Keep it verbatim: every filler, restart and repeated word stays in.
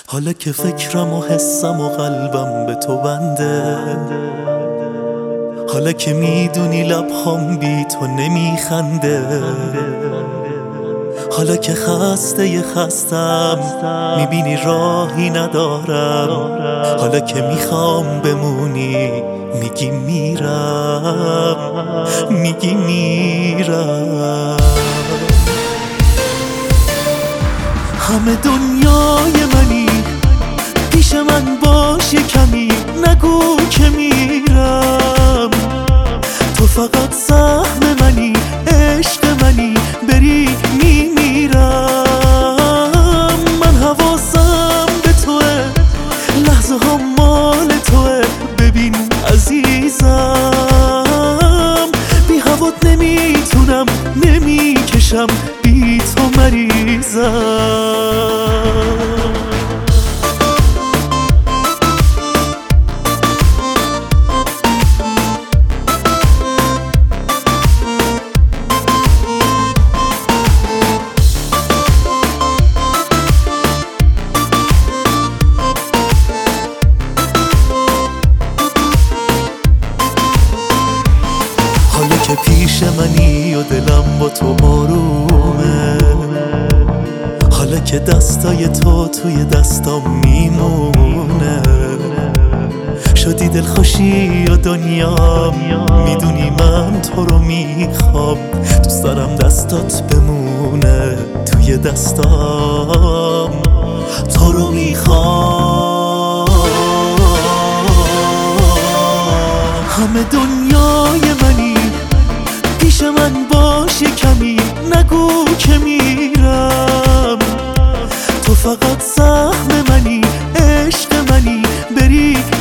حالا که فکرم و حسم و قلبم به تو بنده، حالا که میدونی لبهام بی تو نمیخنده، حالا که خسته ی خستم میبینی راهی ندارم، حالا که میخوام بمونی میگی میرم، میگی میرم. همه دنیای منی، پیش من باش یه کمی، نگو که میرم. تو فقط سهم منی، عشق منی، بری میمیرم. من حواسم به توه، لحظه ها مال توه. ببین عزیزم، بی هوات نمیتونم، نمیکشم، بی تو مریضم. حالا که پیش منی و دلم با تو آرومه، حالا که دستای تو توی دستام میمونه. شدی دلخوشی و دنیا، میدونی من تو رو میخوام. دوست دارم دستات بمونه توی دستام، تو رو میخوام. همه دنیای منی، پیش من باش یه کمی، نگو که میرم. تو فقط سهم منی، عشق منی، بری